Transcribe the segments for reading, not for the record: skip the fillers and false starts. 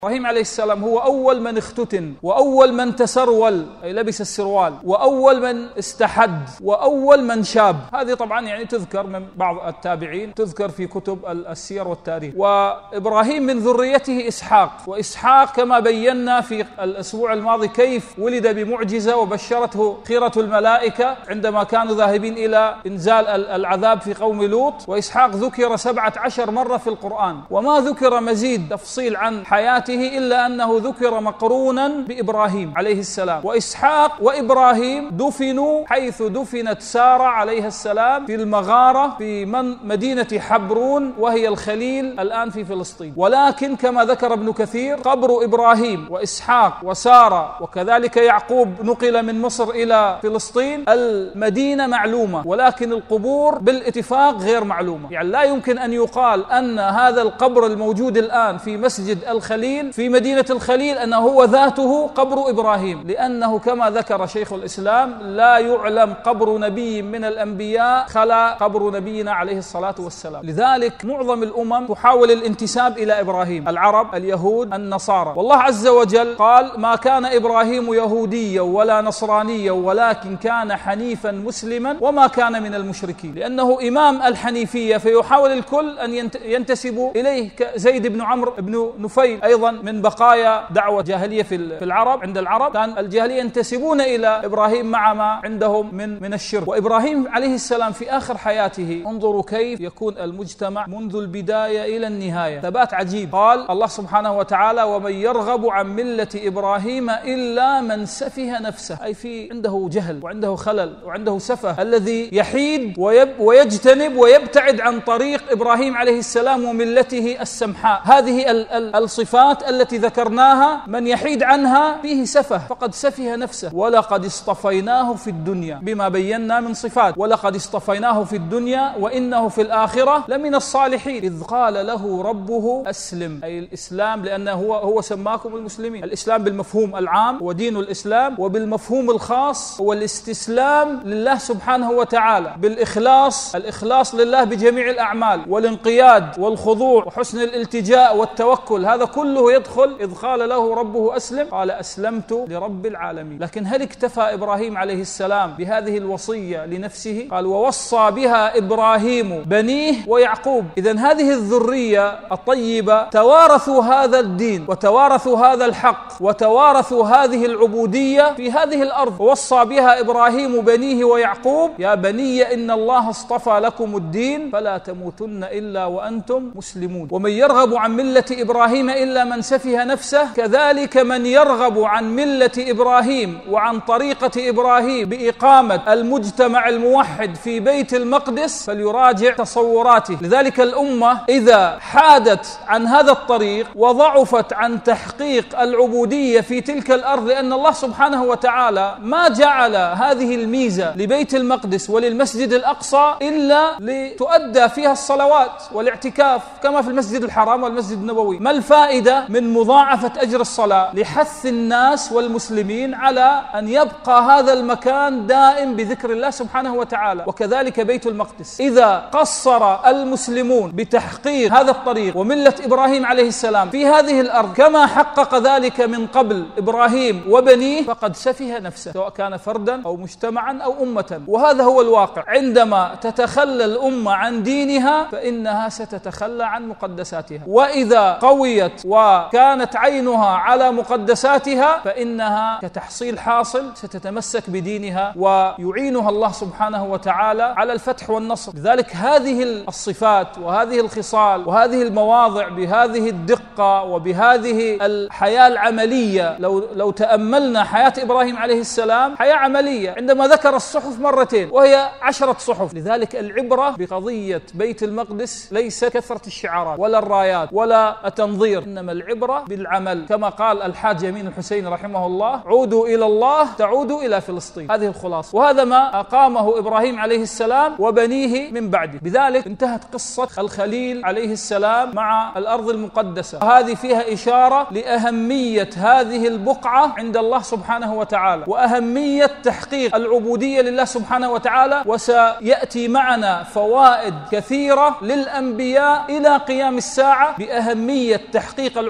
إبراهيم عليه السلام هو أول من اختتن، وأول من تسرول أي لبس السروال، وأول من استحد، وأول من شاب. هذه طبعا يعني تذكر من بعض التابعين، تذكر في كتب السير والتاريخ. وإبراهيم من ذريته إسحاق، وإسحاق كما بينا في الأسبوع الماضي كيف ولد بمعجزة وبشرته خيرة الملائكة عندما كانوا ذاهبين إلى إنزال العذاب في قوم لوط. وإسحاق ذكر 17 مرة في القرآن، وما ذكر مزيد تفصيل عن حياته إلا أنه ذكر مقرونا بإبراهيم عليه السلام. وإسحاق وإبراهيم دفنوا حيث دفنت سارة عليها السلام في المغارة في مدينة حبرون، وهي الخليل الآن في فلسطين. ولكن كما ذكر ابن كثير قبر إبراهيم وإسحاق وسارة وكذلك يعقوب نقل من مصر إلى فلسطين، المدينة معلومة ولكن القبور بالاتفاق غير معلومة. يعني لا يمكن أن يقال أن هذا القبر الموجود الآن في مسجد الخليل في مدينة الخليل أنه هو ذاته قبر إبراهيم، لأنه كما ذكر شيخ الإسلام لا يعلم قبر نبي من الأنبياء خلا قبر نبينا عليه الصلاة والسلام. لذلك معظم الأمم تحاول الانتساب إلى إبراهيم، العرب، اليهود، النصارى. والله عز وجل قال: ما كان إبراهيم يهوديا ولا نصرانيا ولكن كان حنيفا مسلما وما كان من المشركين، لأنه إمام الحنيفية، فيحاول الكل أن ينتسبوا إليه، كزيد بن عمرو بن نفيل أيضا من بقايا دعوة جاهلية في العرب. عند العرب كان الجاهلية ينتسبون إلى إبراهيم مع ما عندهم من الشرك. وإبراهيم عليه السلام في آخر حياته انظروا كيف يكون المجتمع منذ البداية إلى النهاية، ثبات عجيب. قال الله سبحانه وتعالى: ومن يرغب عن ملة إبراهيم إلا من سفه نفسه، أي في عنده جهل وعنده خلل وعنده سفه، الذي يحيد ويجتنب ويبتعد عن طريق إبراهيم عليه السلام وملته السمحاء. هذه الصفات التي ذكرناها، من يحيد عنها فيه سفه، فقد سفه نفسه. ولقد اصطفيناه في الدنيا، بما بينا من صفات، ولقد اصطفيناه في الدنيا وإنه في الآخرة لمن الصالحين. إذ قال له ربه أسلم، أي الإسلام، لأنه هو سماكم المسلمين. الإسلام بالمفهوم العام هو دين الإسلام، وبالمفهوم الخاص هو الاستسلام لله سبحانه وتعالى بالإخلاص، الإخلاص لله بجميع الأعمال، والانقياد والخضوع وحسن الالتجاء والتوكل. هذا كله يدخل. إذ قال له ربه أسلم قال أسلمت لرب العالمين. لكن هل اكتفى إبراهيم عليه السلام بهذه الوصية لنفسه؟ قال: ووصى بها إبراهيم بنيه ويعقوب. إذن هذه الذرية الطيبة توارثوا هذا الدين وتوارثوا هذا الحق وتوارثوا هذه العبودية في هذه الأرض. ووصى بها إبراهيم بنيه ويعقوب: يا بني إن الله اصطفى لكم الدين فلا تموتن إلا وأنتم مسلمون. ومن يرغب عن ملة إبراهيم إلا من سفه نفسه، كذلك من يرغب عن ملة إبراهيم وعن طريقة إبراهيم بإقامة المجتمع الموحد في بيت المقدس فليراجع تصوراته. لذلك الأمة إذا حادت عن هذا الطريق وضعفت عن تحقيق العبودية في تلك الأرض، لأن الله سبحانه وتعالى ما جعل هذه الميزة لبيت المقدس وللمسجد الأقصى إلا لتؤدى فيها الصلوات والاعتكاف كما في المسجد الحرام والمسجد النبوي. ما الفائدة من مضاعفة أجر الصلاة؟ لحث الناس والمسلمين على أن يبقى هذا المكان دائم بذكر الله سبحانه وتعالى. وكذلك بيت المقدس، إذا قصر المسلمون بتحقيق هذا الطريق وملة إبراهيم عليه السلام في هذه الأرض كما حقق ذلك من قبل إبراهيم وبنيه، فقد سفه نفسه، سواء كان فردا أو مجتمعا أو أمة. وهذا هو الواقع. عندما تتخلى الأمة عن دينها فإنها ستتخلى عن مقدساتها، وإذا قويت وكانت عينها على مقدساتها فإنها كتحصيل حاصل ستتمسك بدينها ويعينها الله سبحانه وتعالى على الفتح والنصر. لذلك هذه الصفات وهذه الخصال وهذه المواضع بهذه الدقة وبهذه الحياة العملية، لو تأملنا حياة إبراهيم عليه السلام حياة عملية. عندما ذكر الصحف مرتين وهي 10 صحف. لذلك العبرة بقضية بيت المقدس ليس كثرة الشعارات ولا الرايات ولا التنظير، إنما العبرة بالعمل، كما قال الحاج يمين الحسين رحمه الله: عودوا إلى الله تعودوا إلى فلسطين. هذه الخلاصة، وهذا ما أقامه إبراهيم عليه السلام وبنيه من بعده. بذلك انتهت قصة الخليل عليه السلام مع الأرض المقدسة. وهذه فيها إشارة لأهمية هذه البقعة عند الله سبحانه وتعالى وأهمية تحقيق العبودية لله سبحانه وتعالى. وسيأتي معنا فوائد كثيرة للأنبياء إلى قيام الساعة بأهمية تحقيق العبودية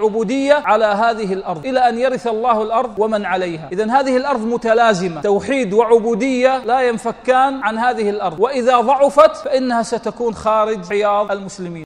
العبودية على هذه الأرض إلى أن يرث الله الأرض ومن عليها. إذن هذه الأرض متلازمة، توحيد وعبودية لا ينفكان عن هذه الأرض، وإذا ضعفت فإنها ستكون خارج حياض المسلمين.